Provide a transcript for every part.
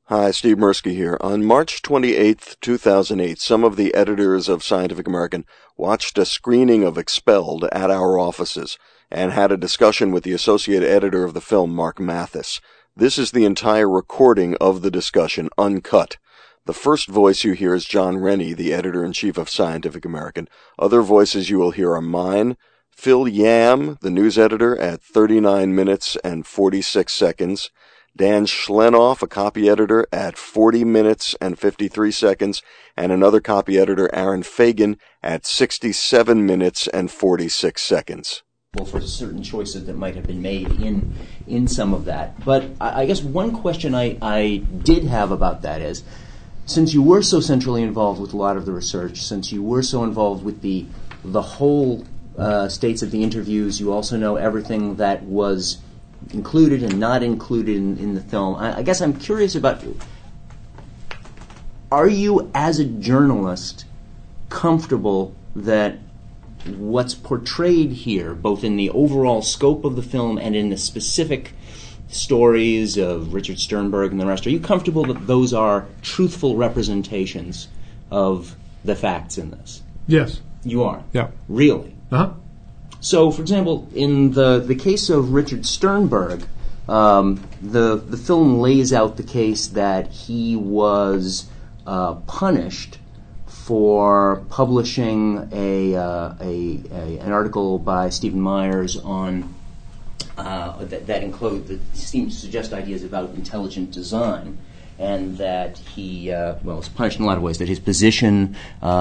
Hi, Steve Mirsky here. On March 28, 2008, some of the editors of Scientific American watched a screening of Expelled at our offices and had a discussion with the associate editor of the film, Mark Mathis. This is the entire recording of the discussion, uncut. The first voice you hear is John Rennie, the editor-in-chief of Scientific American. Other voices you will hear are mine, Phil Yam, the news editor, at 39 minutes and 46 seconds, Dan Schlenoff, a copy editor, at 40 minutes and 53 seconds, and another copy editor, Aaron Fagan, at 67 minutes and 46 seconds. For certain choices that might have been made in some of that. But I guess one question I did have about that is, since you were so centrally involved with a lot of the research, since you were so involved with the whole states of the interviews, you also know everything that was included and not included in the film. I guess I'm curious about, are you as a journalist comfortable that what's portrayed here, both in the overall scope of the film and in the specific stories of Richard Sternberg and the rest, are you comfortable that those are truthful representations of the facts in this? Yes. You are? Yeah. Really? Uh-huh. So, for example, in the case of Richard Sternberg, the film lays out the case that he was punished for publishing an article by Stephen Myers on that seems to suggest ideas about intelligent design, and that he was punished in a lot of ways. That his position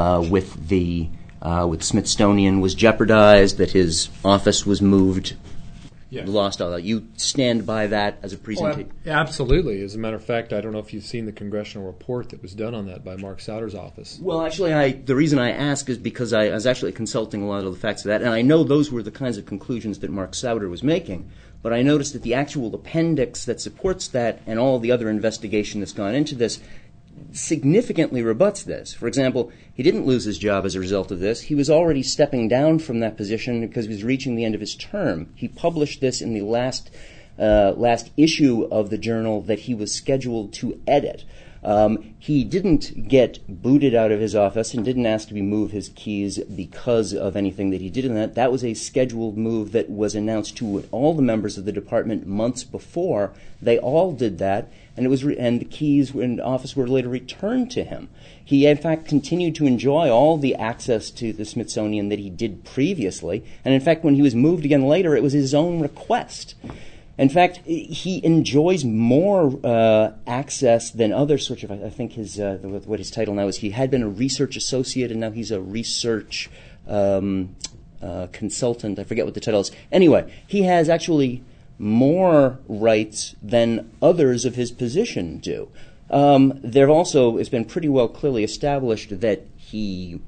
with Smithsonian was jeopardized, that his office was moved, Yes. Lost all that. You stand by that as a presentation? Absolutely. As a matter of fact, I don't know if you've seen the congressional report that was done on that by Mark Sauter's office. Well, actually, the reason I ask is because I was actually consulting a lot of the facts of that, and I know those were the kinds of conclusions that Mark Sauter was making, but I noticed that the actual appendix that supports that and all the other investigation that's gone into this significantly rebuts this. For example, he didn't lose his job as a result of this. He was already stepping down from that position because he was reaching the end of his term. He published this in the last issue of the journal that he was scheduled to edit. He didn't get booted out of his office and didn't ask to remove his keys because of anything that he did in that. That was a scheduled move that was announced to all the members of the department months before. They all did that, and and the keys in the office were later returned to him. He, in fact, continued to enjoy all the access to the Smithsonian that he did previously, and in fact, when he was moved again later, it was his own request. In fact, he enjoys more access than other sorts of, I think what his title now is, he had been a research associate and now he's a research consultant. I forget what the title is. Anyway, he has actually more rights than others of his position do. It's been pretty well clearly established that he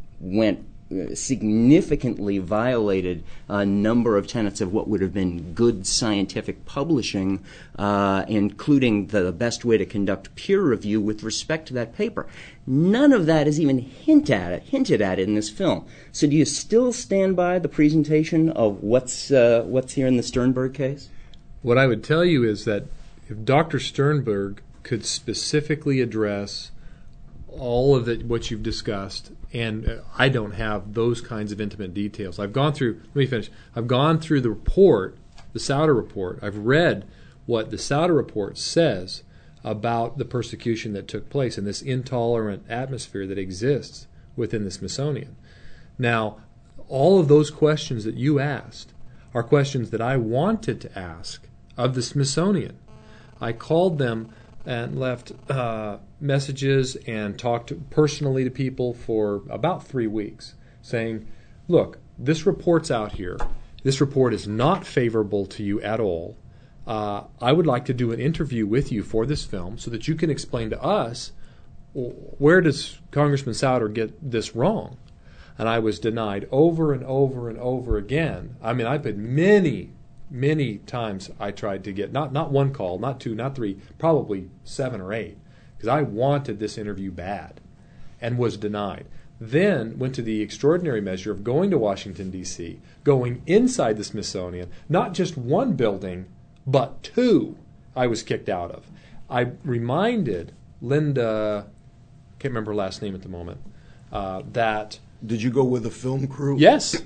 significantly violated a number of tenets of what would have been good scientific publishing, including the best way to conduct peer review with respect to that paper. None of that is even hinted at in this film. So do you still stand by the presentation of what's here in the Sternberg case? What I would tell you is that if Dr. Sternberg could specifically address all of what you've discussed, and I don't have those kinds of intimate details. I've gone through the report, the Sauter report. I've read what the Sauter report says about the persecution that took place and this intolerant atmosphere that exists within the Smithsonian. Now, all of those questions that you asked are questions that I wanted to ask of the Smithsonian. I called them and left messages and talked personally to people for about 3 weeks, saying, look, this report's out here. This report is not favorable to you at all. I would like to do an interview with you for this film so that you can explain to us, where does Congressman Sauter get this wrong? And I was denied over and over and over again. I mean, I've been many times I tried to get, not one call, not two, not three, probably 7 or 8, because I wanted this interview bad and was denied. Then went to the extraordinary measure of going to Washington, D.C., going inside the Smithsonian, not just one building, but 2 I was kicked out of. I reminded Linda, can't remember her last name at the moment, that... Did you go with a film crew? Yes.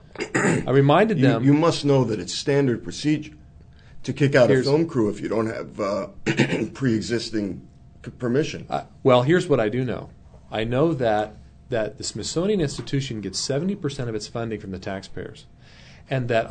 I reminded them... You must know that it's standard procedure to kick out a film crew if you don't have pre-existing permission. Well, here's what I do know. I know that the Smithsonian Institution gets 70% of its funding from the taxpayers. And that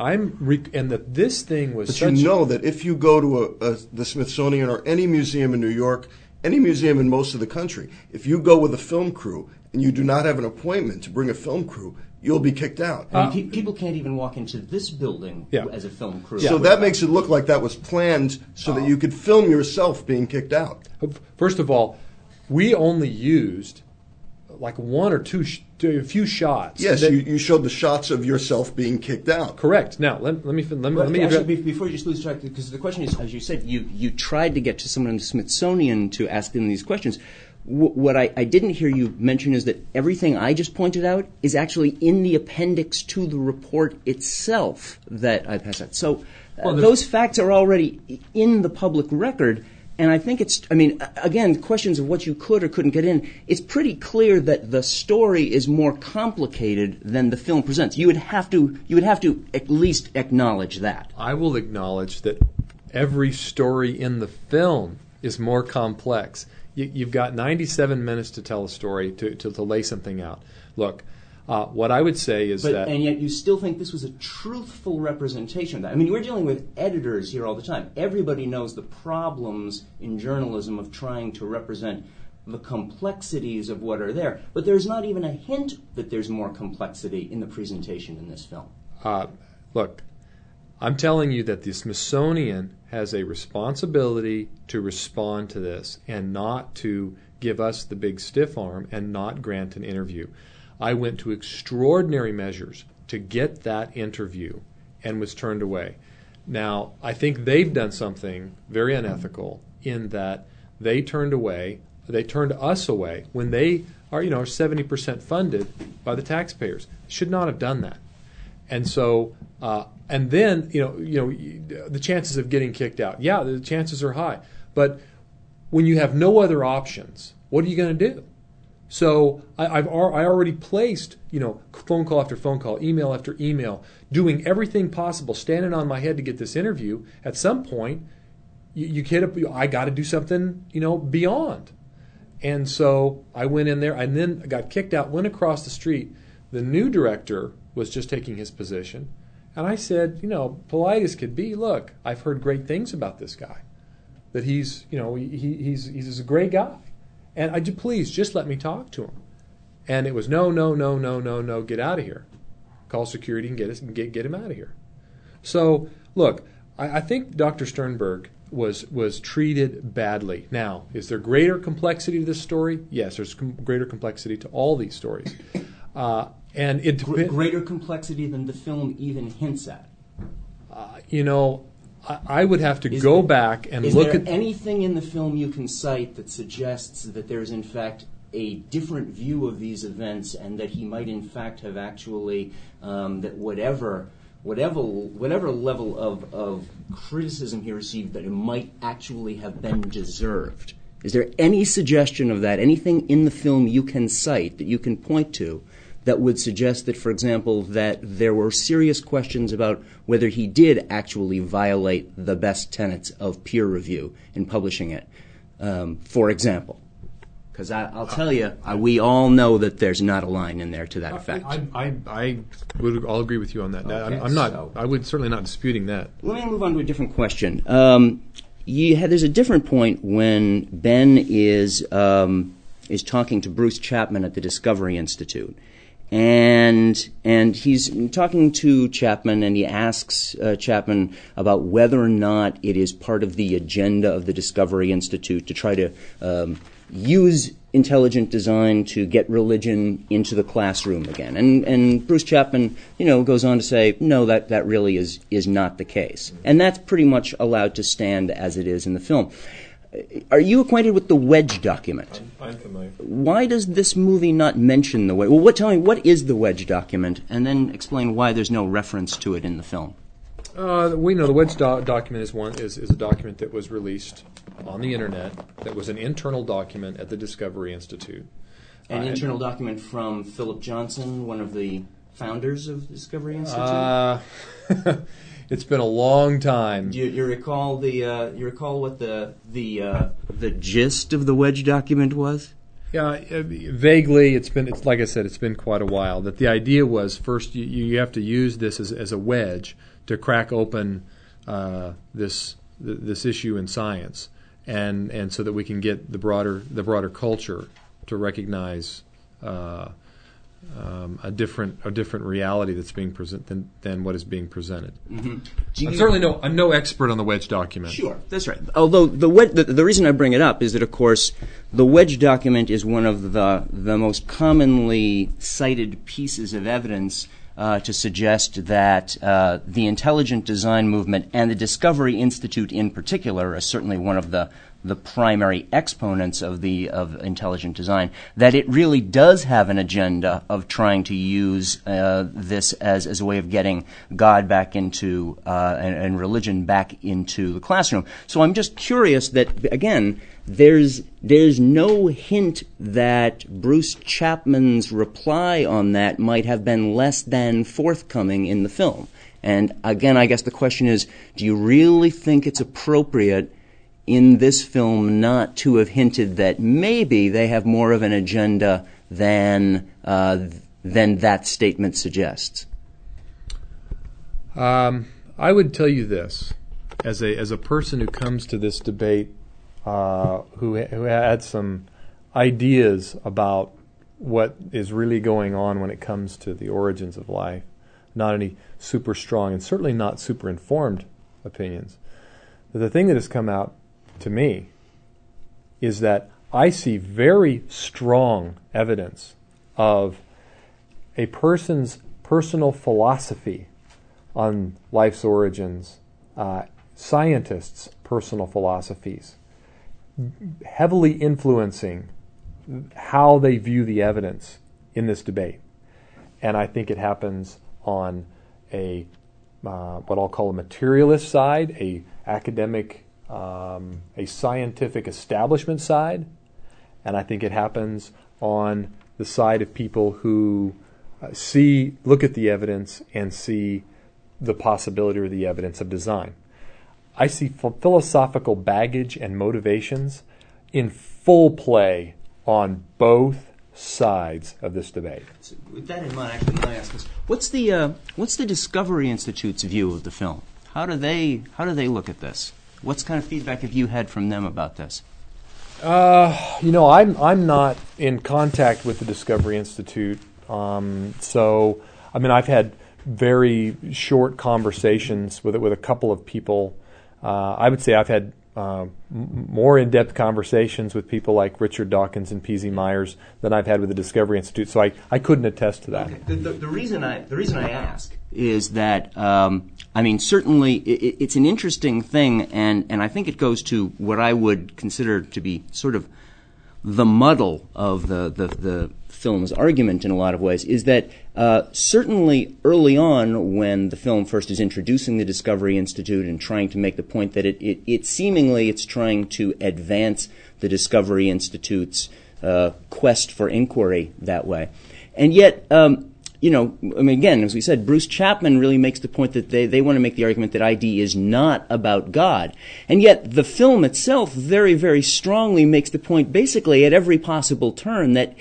this thing was But you know that if you go to the Smithsonian or any museum in New York, any museum in most of the country, if you go with a film crew and you do not have an appointment to bring a film crew, you'll be kicked out. People can't even walk into this building as a film crew. So that makes it look like that was planned so that you could film yourself being kicked out. First of all, we only used like one or two, a few shots. Yes, you showed the shots of yourself being kicked out. Correct. Now, let me actually, before you just lose track, because the question is, as you said, you tried to get to someone in the Smithsonian to ask them these questions. What I didn't hear you mention is that everything I just pointed out is actually in the appendix to the report itself that I passed out. So those facts are already in the public record. And I think again, questions of what you could or couldn't get in, it's pretty clear that the story is more complicated than the film presents. You would have to at least acknowledge that. I will acknowledge that every story in the film is more complex. You've got 97 minutes to tell a story, to lay something out. Look, what I would say is that... And yet you still think this was a truthful representation of that. I mean, we're dealing with editors here all the time. Everybody knows the problems in journalism of trying to represent the complexities of what are there. But there's not even a hint that there's more complexity in the presentation in this film. Look, I'm telling you that the Smithsonian has a responsibility to respond to this and not to give us the big stiff arm and not grant an interview. I went to extraordinary measures to get that interview and was turned away. Now, I think they've done something very unethical in that they turned us away when they are 70% funded by the taxpayers. Should not have done that. And so, and then the chances of getting kicked out, the chances are high. But when you have no other options, what are you going to do? So I already placed phone call after phone call, email after email, doing everything possible, standing on my head to get this interview. At some point, I got to do something beyond. And so I went in there and then got kicked out. Went across the street. The new director was just taking his position, and I said, polite as could be, look, I've heard great things about this guy, that he's a great guy. And please, just let me talk to him. And it was no, get out of here. Call security and get him out of here. So, look, I think Dr. Sternberg was treated badly. Now, is there greater complexity to this story? Yes, there's greater complexity to all these stories. And greater complexity than the film even hints at. I would have to go back and look at... Is there anything in the film you can cite that suggests that there is, in fact, a different view of these events and that he might, in fact, have actually, that whatever level of criticism he received, that it might actually have been deserved? Is there any suggestion of that, anything in the film you can cite that you can point to that would suggest that, for example, that there were serious questions about whether he did actually violate the best tenets of peer review in publishing it, for example? Because I'll tell you, we all know that there's not a line in there to that effect. I'll agree with you on that. Okay, I would certainly not disputing that. Let me move on to a different question. There's a different point when Ben is talking to Bruce Chapman at the Discovery Institute. And he's talking to Chapman, and he asks Chapman about whether or not it is part of the agenda of the Discovery Institute to try to use intelligent design to get religion into the classroom again. And Bruce Chapman, goes on to say, no, that really is not the case. And that's pretty much allowed to stand as it is in the film. Are you acquainted with the Wedge document? I'm familiar. Why does this movie not mention the Wedge? Well, tell me, what is the Wedge document, and then explain why there's no reference to it in the film. We know the Wedge document is a document that was released on the internet. That was an internal document at the Discovery Institute. An internal document from Philip Johnson, one of the founders of the Discovery Institute. It's been a long time. Do you recall what the gist of the Wedge document was? Yeah, vaguely. It's like I said, it's been quite a while. That the idea was first you have to use this as a wedge to crack open this issue in science, and so that we can get the broader culture to recognize a different reality that's being presented than what is being presented. Mm-hmm. I'm no expert on the Wedge document. Sure, that's right. Although the reason I bring it up is that, of course, the Wedge document is one of the most commonly cited pieces of evidence to suggest that the intelligent design movement and the Discovery Institute in particular are certainly one of the primary exponents of intelligent design, that it really does have an agenda of trying to use this as a way of getting God back into and religion back into the classroom. So I'm just curious that, again, there's no hint that Bruce Chapman's reply on that might have been less than forthcoming in the film. And again, I guess the question is, do you really think it's appropriate in this film not to have hinted that maybe they have more of an agenda than that statement suggests? I would tell you this, as a person who comes to this debate, who had some ideas about what is really going on when it comes to the origins of life, not any super strong and certainly not super informed opinions. But the thing that has come out to me is that I see very strong evidence of a person's personal philosophy on life's origins, scientists' personal philosophies, heavily influencing how they view the evidence in this debate. And I think it happens on a what I'll call a materialist side, a academic, a scientific establishment side, and I think it happens on the side of people who look at the evidence and see the possibility or the evidence of design. I see philosophical baggage and motivations in full play on both sides of this debate. So with that in mind, actually, let me ask this: what's the Discovery Institute's view of the film? How do they look at this? What kind of feedback have you had from them about this? I'm not in contact with the Discovery Institute, so I mean I've had very short conversations with a couple of people. I would say I've had more in-depth conversations with people like Richard Dawkins and P.Z. Myers than I've had with the Discovery Institute, so I couldn't attest to that. Okay. The reason I ask is that certainly it's an interesting thing, and I think it goes to what I would consider to be sort of the muddle of the film's argument in a lot of ways, is that certainly early on when the film first is introducing the Discovery Institute and trying to make the point that it seemingly it's trying to advance the Discovery Institute's quest for inquiry that way. And yet, again, as we said, Bruce Chapman really makes the point that they want to make the argument that ID is not about God. And yet the film itself very, very strongly makes the point basically at every possible turn that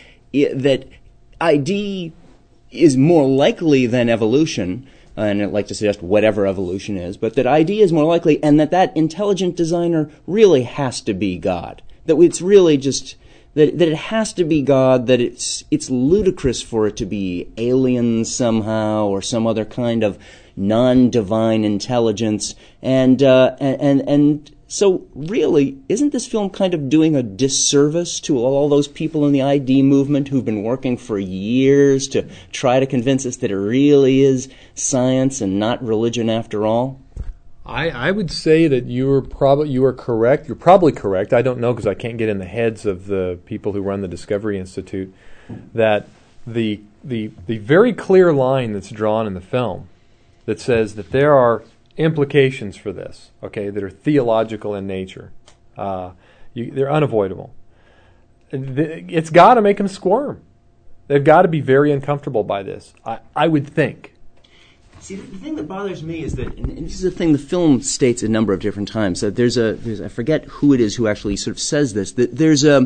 ID is more likely than evolution, and I'd like to suggest whatever evolution is, but that ID is more likely, and that intelligent designer really has to be God. That it's really just that it has to be God, that it's ludicrous for it to be aliens somehow or some other kind of non-divine intelligence, and so really, isn't this film kind of doing a disservice to all those people in the ID movement who've been working for years to try to convince us that it really is science and not religion after all? I would say that you are correct. You're probably correct. I don't know because I can't get in the heads of the people who run the Discovery Institute. That the very clear line that's drawn in the film that says that there are implications for this, okay, that are theological in nature. They're unavoidable. It's got to make them squirm. They've got to be very uncomfortable by this, I would think. See, the thing that bothers me is that, and this is a thing the film states a number of different times, that there's I forget who it is who actually sort of says this, that there's a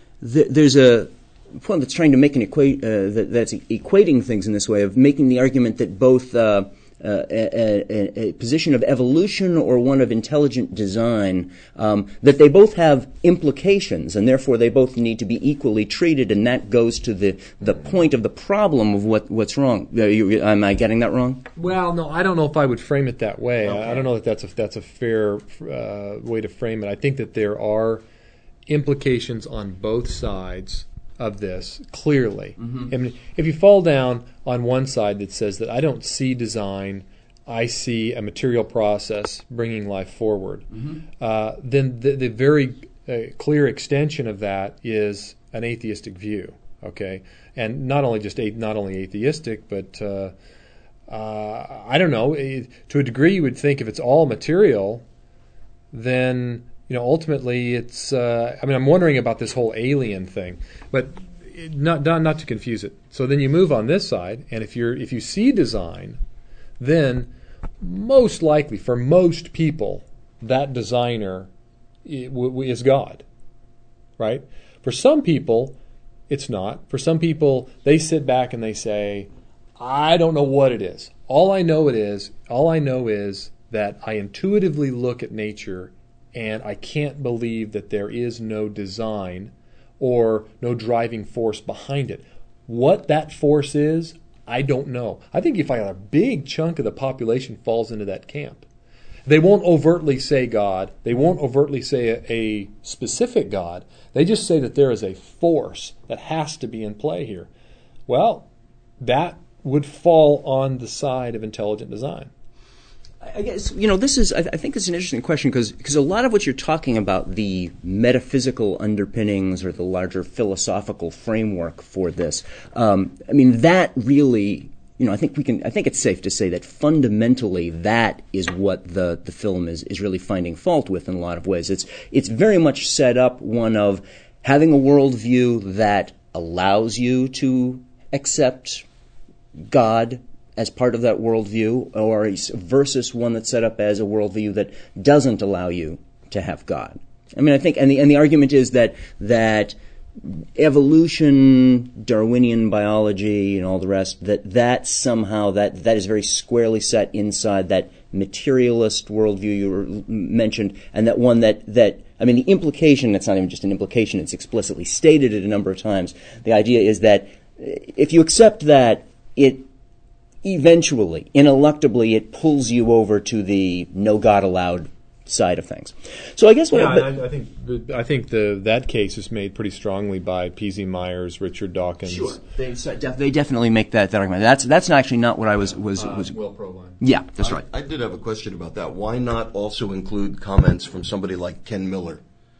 point that's trying to make that's equating things in this way, of making the argument that both a position of evolution or one of intelligent design, that they both have implications, and therefore they both need to be equally treated, and that goes to the point of the problem of what's wrong. Am I getting that wrong? Well, no, I don't know if I would frame it that way. Okay. I don't know that that's a fair way to frame it. I think that there are implications on both sides of this, clearly. Mm-hmm. I mean, if you fall down on one side that says that I don't see design, I see a material process bringing life forward, then the very clear extension of that is an atheistic view, okay? And not only atheistic, but I don't know, to a degree you would think if it's all material, then ultimately it's. I'm wondering about this whole alien thing, but not to confuse it. So then you move on this side, and if you see design, then most likely for most people that designer is God, right? For some people, it's not. For some people, they sit back and they say, "I don't know what it is. All I know is that I intuitively look at nature." And I can't believe that there is no design or no driving force behind it. What that force is, I don't know. I think if a big chunk of the population falls into that camp, they won't overtly say God. They won't overtly say a specific God. They just say that there is a force that has to be in play here. Well, that would fall on the side of intelligent design. I guess, this is, I think it's an interesting question because a lot of what you're talking about, the metaphysical underpinnings or the larger philosophical framework for this, that really, I think it's safe to say that fundamentally that is what the film is really finding fault with in a lot of ways. It's very much set up one of having a worldview that allows you to accept God as part of that worldview, or versus one that's set up as a worldview that doesn't allow you to have God. I think, and the argument is that evolution, Darwinian biology, and all the rest, that somehow that is very squarely set inside that materialist worldview you mentioned, and that one that the implication, it's not even just an implication, it's explicitly stated it a number of times. The idea is that if you accept that, it eventually, ineluctably, it pulls you over to the no God allowed side of things. So I guess I think that case is made pretty strongly by P.Z. Myers, Richard Dawkins. Sure, they definitely make that argument. That's actually not what I was. Will Provine. Yeah, that's right. I did have a question about that. Why not also include comments from somebody like Ken Miller,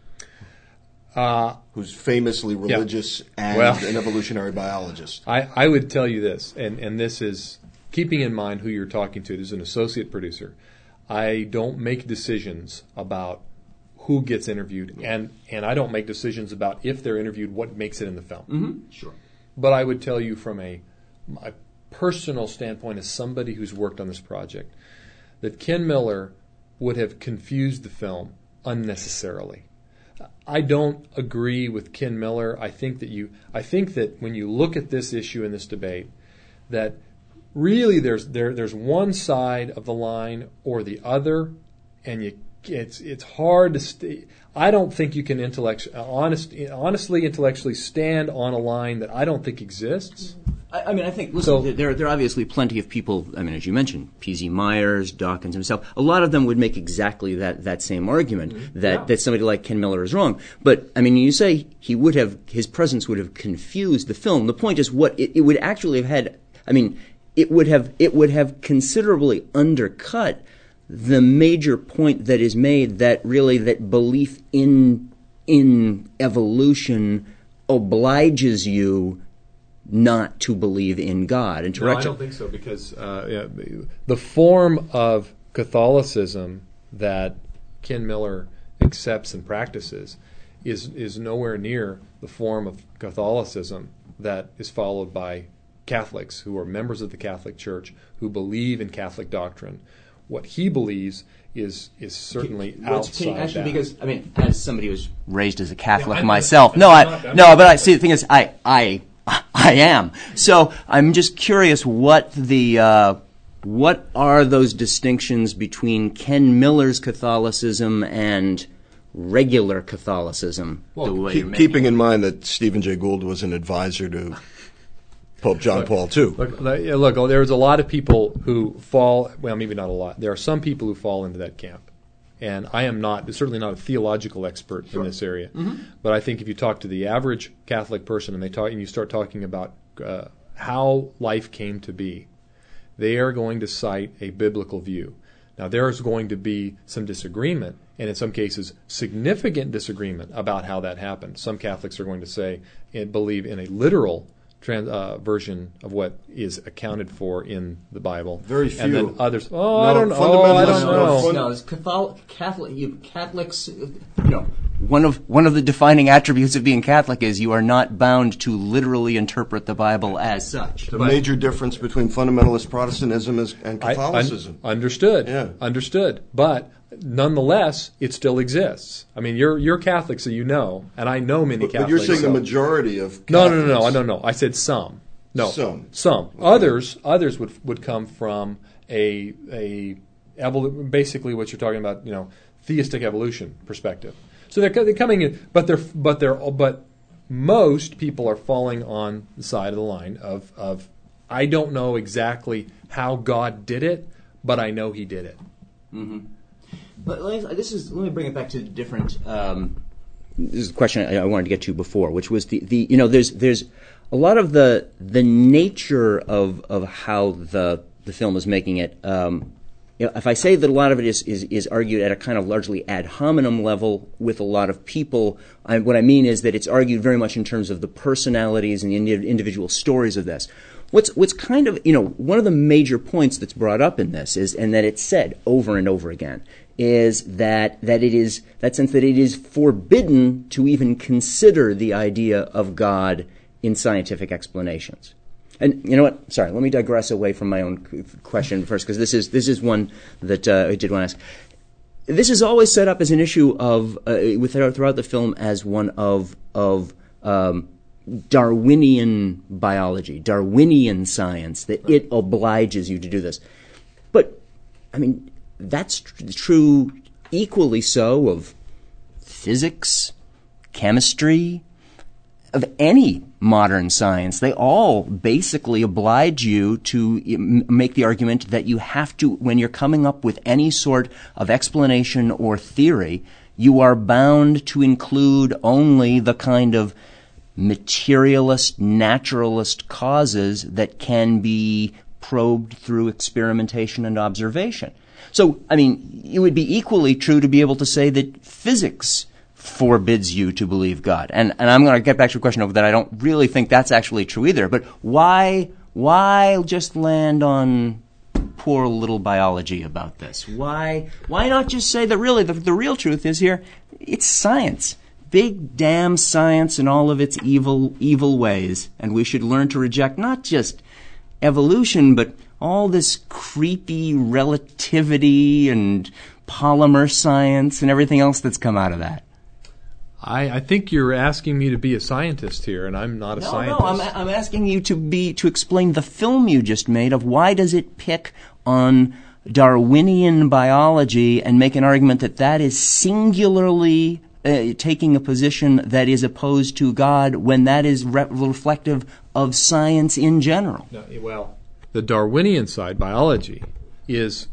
who's famously religious and an evolutionary biologist? I would tell you this, and this is keeping in mind who you're talking to. There's an associate producer. I don't make decisions about who gets interviewed, and I don't make decisions about if they're interviewed, what makes it in the film. Mm-hmm. Sure. But I would tell you from a personal standpoint, as somebody who's worked on this project, that Ken Miller would have confused the film unnecessarily. I don't agree with Ken Miller. I think that when you look at this issue and this debate, that really there's one side of the line or the other, and it's hard to I don't think you can honestly intellectually stand on a line that I don't think exists. I think, listen, there are obviously plenty of people, as you mentioned, P.Z. Myers, Dawkins himself, a lot of them would make exactly that same argument, that somebody like Ken Miller is wrong. But, you say his presence would have confused the film. The point is what it would actually have had, it would have considerably undercut the major point that is made, that really that belief in evolution obliges you not to believe in God. And to I don't think so, because the form of Catholicism that Ken Miller accepts and practices is nowhere near the form of Catholicism that is followed by Catholics who are members of the Catholic Church, who believe in Catholic doctrine. What he believes is certainly outside actually, that. because I mean, as somebody who was raised as a Catholic Yeah, myself, but I see. The thing is, I am. So I'm just curious what are those distinctions between Ken Miller's Catholicism and regular Catholicism? Well, keeping in mind that Stephen Jay Gould was an advisor to Pope John Paul II. Look, there's a lot of people who fall, well, maybe not a lot. There are some people who fall into that camp. And I am certainly not a theological expert in this area. Mm-hmm. But I think if you talk to the average Catholic person and you start talking about how life came to be, they are going to cite a biblical view. Now, there is going to be some disagreement, and in some cases, significant disagreement about how that happened. Some Catholics are going to say and believe in a literal version of what is accounted for in the Bible. Very few. And then others, I don't know. No, it's Catholics. One of the defining attributes of being Catholic is you are not bound to literally interpret the Bible as such. The major difference between fundamentalist Protestantism and Catholicism. Understood. Yeah. Understood. But nonetheless, it still exists. I mean, you're Catholic, so you know, and I know many Catholics. But you're saying the majority of Catholics. No. I said some. No, some. Okay. Others would come from basically what you're talking about, theistic evolution perspective. So they're coming in, but most people are falling on the side of the line of I don't know exactly how God did it, but I know He did it. Mm-hmm. But let me bring it back to different. This is a question I wanted to get to before, which was there's a lot of the nature of how the film is making it. If I say that a lot of it is argued at a kind of largely ad hominem level with a lot of people, what I mean is that it's argued very much in terms of the personalities and the individual stories of this. What's kind of, one of the major points that's brought up in this is, and that it's said over and over again, is that it is that sense that it is forbidden to even consider the idea of God in scientific explanations. And you know what? Sorry, let me digress away from my own question first, because this is one that I did want to ask. This is always set up as an issue of throughout the film as one of Darwinian biology, Darwinian science, that it obliges you to do this. But I mean, that's true equally so of physics, chemistry, of any modern science. They all basically oblige you to make the argument that you have to, when you're coming up with any sort of explanation or theory, you are bound to include only the kind of materialist, naturalist causes that can be probed through experimentation and observation. So, I mean, it would be equally true to be able to say that physics forbids you to believe God. And I'm going to get back to a question of that I don't really think that's actually true either. But why just land on poor little biology about this? Why not just say that really the real truth is here, it's science. Big damn science in all of its evil ways. And we should learn to reject not just evolution, but all this creepy relativity and polymer science and everything else that's come out of that. I think you're asking me to be a scientist here, and I'm not a scientist. No, I'm asking you to explain the film you just made of why does it pick on Darwinian biology and make an argument that is singularly taking a position that is opposed to God when that is reflective of science in general. No, well, the Darwinian side, biology, is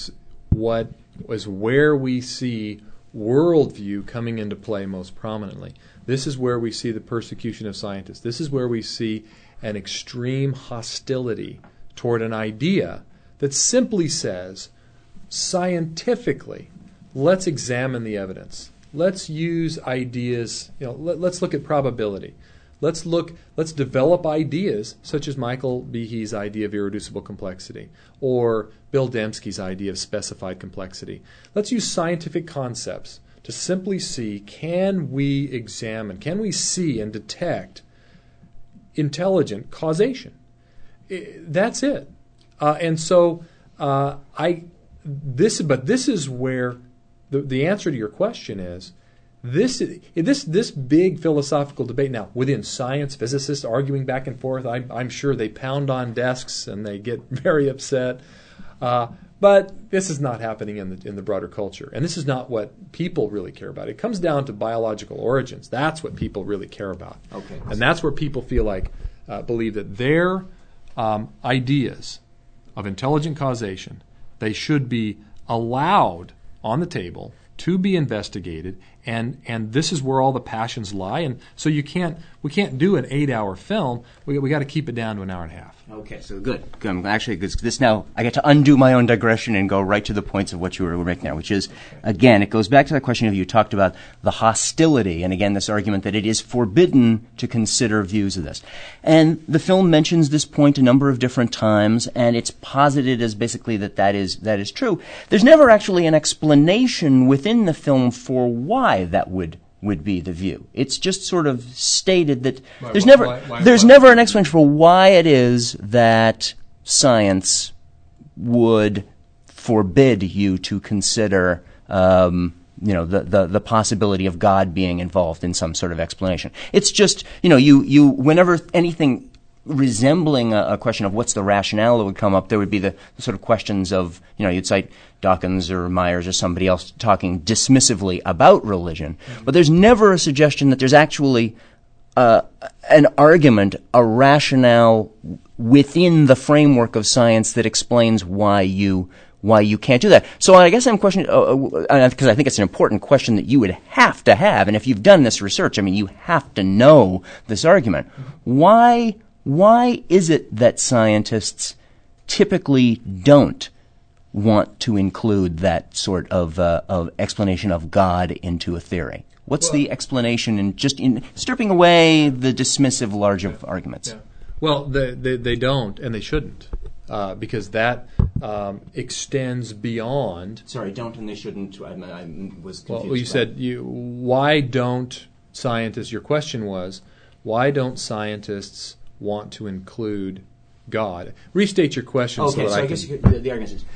where we see worldview coming into play most prominently. This is where we see the persecution of scientists. This is where we see an extreme hostility toward an idea that simply says, scientifically, let's examine the evidence. Let's use ideas, let's look at probability. Let's develop ideas such as Michael Behe's idea of irreducible complexity or Bill Dembski's idea of specified complexity. Let's use scientific concepts to simply see, can we see and detect intelligent causation? That's it. This is where the answer to your question is. This big philosophical debate now within science, physicists arguing back and forth. I'm sure they pound on desks and they get very upset. But this is not happening in the broader culture, and this is not what people really care about. It comes down to biological origins. That's what people really care about, and that's where people feel like believe that their ideas of intelligent causation, they should be allowed on the table to be investigated, and this is where all the passions lie. And so we can't do an 8-hour film. We got to keep it down to an hour and a half. Okay, so good. Actually, this now I get to undo my own digression and go right to the points of what you were making there, which is, again, it goes back to the question of you talked about the hostility, and again, this argument that it is forbidden to consider views of this. And the film mentions this point a number of different times, and it's posited as basically that is true. There's never actually an explanation within the film for why that would be the view. It's just sort of stated that there's never an explanation for why it is that science would forbid you to consider the possibility of God being involved in some sort of explanation. It's just, you whenever anything resembling a question of what's the rationale that would come up, there would be the sort of questions of, you'd cite Dawkins or Myers or somebody else talking dismissively about religion, but there's never a suggestion that there's actually an argument, a rationale within the framework of science that explains why you can't do that. So I guess I'm questioning, because I think it's an important question that you would have to have, and if you've done this research, you have to know this argument. Why is it that scientists typically don't want to include that sort of explanation of God into a theory? What's the explanation in stripping away the dismissive large of arguments? Yeah. Well, they don't, and they shouldn't, because that extends beyond. Sorry, don't and they shouldn't. I was confused. Well, you said why don't scientists? Your question was, why don't scientists want to include God? Restate your question. Okay, so I guess the argument is.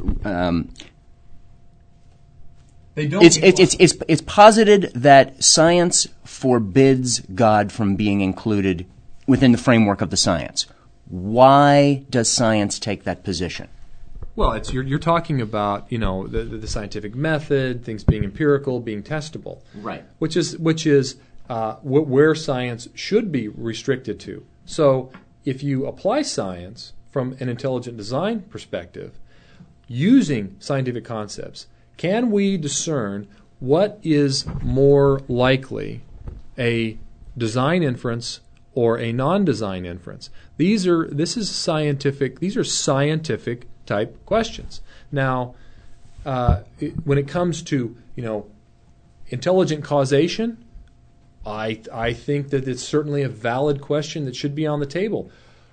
They don't. It's posited that science forbids God from being included within the framework of the science. Why does science take that position? Well, you're talking about the scientific method, things being empirical, being testable, right? Which is where science should be restricted to. So if you apply science from an intelligent design perspective, using scientific concepts, can we discern what is more likely, a design inference or a non-design inference? These are scientific type questions. Now, when it comes to intelligent causation, I think that it's certainly a valid question that should be on the table.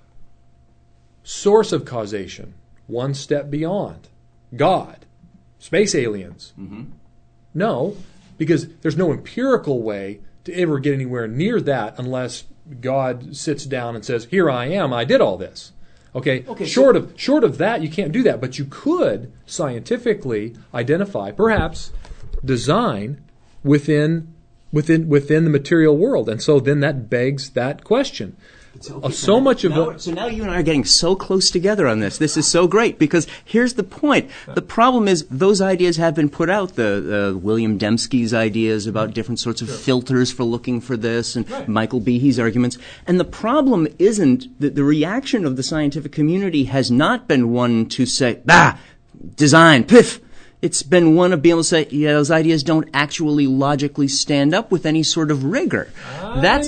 Source of causation, one step beyond. God, space aliens. Mm-hmm. No, because there's no empirical way to ever get anywhere near that unless God sits down and says, "Here I am, I did all this." Okay. Short of that, you can't do that. But you could scientifically identify, perhaps, design within the material world, and so then that begs that question. So now you and I are getting so close together on this. This is so great because here's the point. The problem is those ideas have been put out. The William Dembski's ideas about different sorts of filters for looking for this, and Michael Behe's arguments. And the problem isn't that the reaction of the scientific community has not been one to say, design, piff. It's been one of being able to say, those ideas don't actually logically stand up with any sort of rigor. That's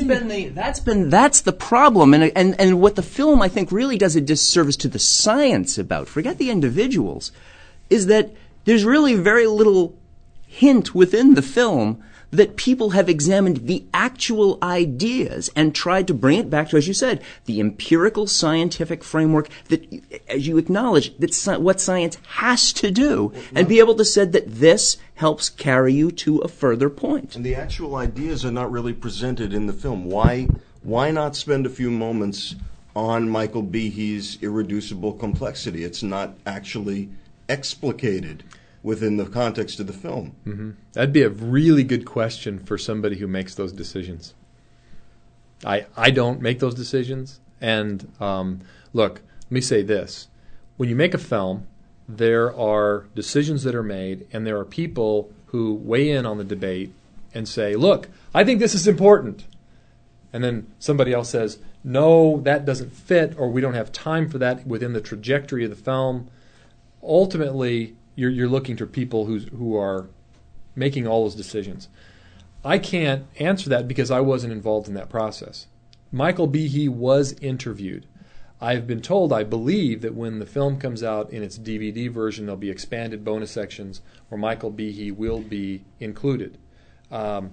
the problem. And what the film, I think, really does a disservice to the science about, forget the individuals, is that there's really very little hint within the film that people have examined the actual ideas and tried to bring it back to, as you said, the empirical scientific framework that, as you acknowledge, that's what science has to do, and be able to say that this helps carry you to a further point. And the actual ideas are not really presented in the film. Why not spend a few moments on Michael Behe's irreducible complexity? It's not actually explicated within the context of the film. Mm-hmm. That'd be a really good question for somebody who makes those decisions. I don't make those decisions. And look, let me say this. When you make a film, there are decisions that are made, and there are people who weigh in on the debate and say, look, I think this is important. And then somebody else says, no, that doesn't fit, or we don't have time for that within the trajectory of the film. Ultimately, you're looking to people who are making all those decisions. I can't answer that because I wasn't involved in that process. Michael Behe was interviewed. I've been told, I believe, that when the film comes out in its DVD version, there'll be expanded bonus sections where Michael Behe will be included. And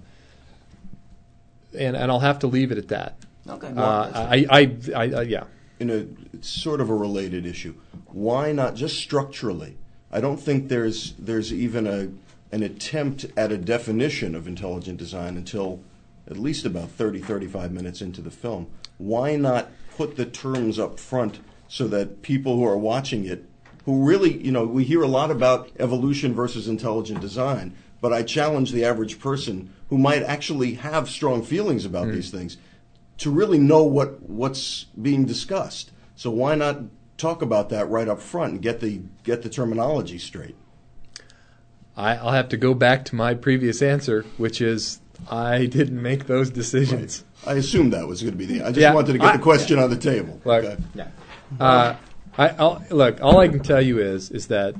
I'll have to leave it at that. Okay. Yeah. It's sort of a related issue. Why not just structurally? I don't think there's even an attempt at a definition of intelligent design until at least about 35 minutes into the film. Why not put the terms up front so that people who are watching it, who really, we hear a lot about evolution versus intelligent design, but I challenge the average person who might actually have strong feelings about these things to really know what's being discussed. So why not talk about that right up front and get the terminology straight? I'll have to go back to my previous answer, which is I didn't make those decisions. Right. I assumed that was going to be I just wanted to get the question on the table. Look, okay. Look, all I can tell you is that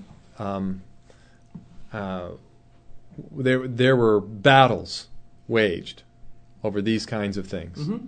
there were battles waged over these kinds of things. Mm-hmm.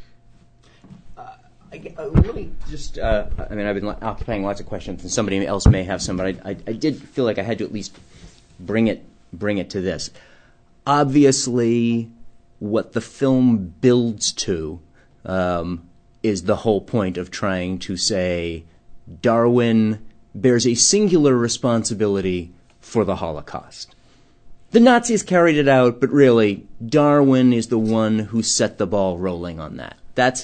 Really, just I've been occupying lots of questions, and somebody else may have some, but I did feel like I had to at least bring it to this. Obviously, what the film builds to is the whole point of trying to say Darwin bears a singular responsibility for the Holocaust. The Nazis carried it out, but really, Darwin is the one who set the ball rolling on that.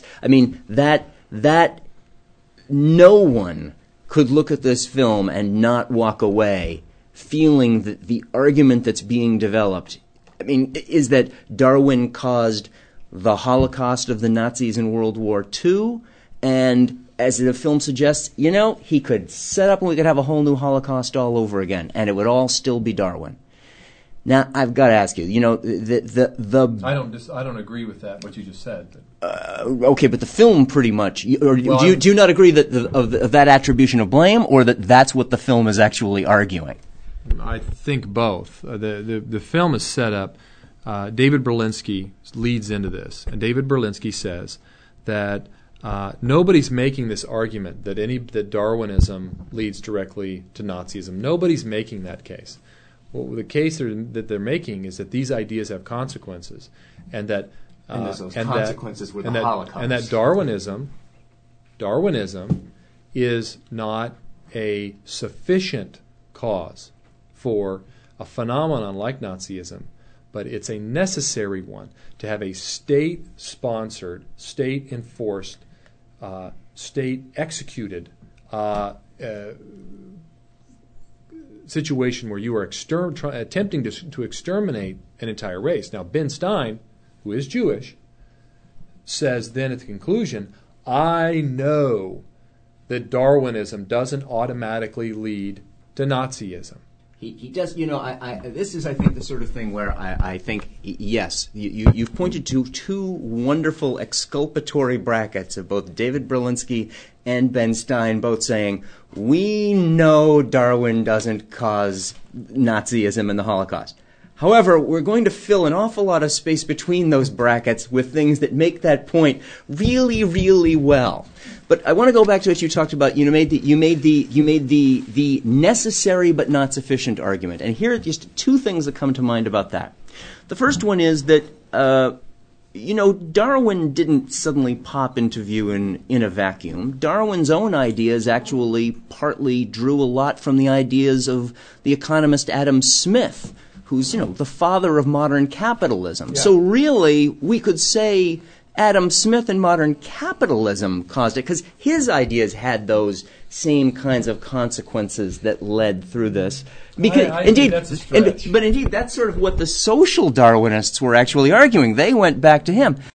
That no one could look at this film and not walk away feeling that the argument that's being developed, is that Darwin caused the Holocaust of the Nazis in World War II, and as the film suggests, he could set up and we could have a whole new Holocaust all over again, and it would all still be Darwin. Now, I've got to ask you, I don't agree with that, what you just said. Okay, but the film pretty much, do you not agree that of that attribution of blame, or that's what the film is actually arguing? I think both. The film is set up, David Berlinski leads into this, and David Berlinski says that nobody's making this argument that Darwinism leads directly to Nazism. Nobody's making that case. Well, the case that they're making is that these ideas have consequences, and that consequences were the Holocaust, and that Darwinism is not a sufficient cause for a phenomenon like Nazism, but it's a necessary one to have a state-sponsored, state-enforced, state-executed situation where you are attempting to exterminate an entire race. Now, Ben Stein, who is Jewish, says then at the conclusion, I know that Darwinism doesn't automatically lead to Nazism. He does, this is, I think, the sort of thing where I think, yes, you've pointed to two wonderful exculpatory brackets of both David Berlinski and Ben Stein, both saying, we know Darwin doesn't cause Nazism and the Holocaust. However, we're going to fill an awful lot of space between those brackets with things that make that point really, really well. But I want to go back to what you talked about. You made the necessary but not sufficient argument. And here are just two things that come to mind about that. The first one is that, Darwin didn't suddenly pop into view in a vacuum. Darwin's own ideas actually partly drew a lot from the ideas of the economist Adam Smith, who's, the father of modern capitalism. Yeah. So really, we could say Adam Smith and modern capitalism caused it, because his ideas had those same kinds of consequences that led through this. Because I think that's a stretch. But indeed, that's sort of what the social Darwinists were actually arguing. They went back to him.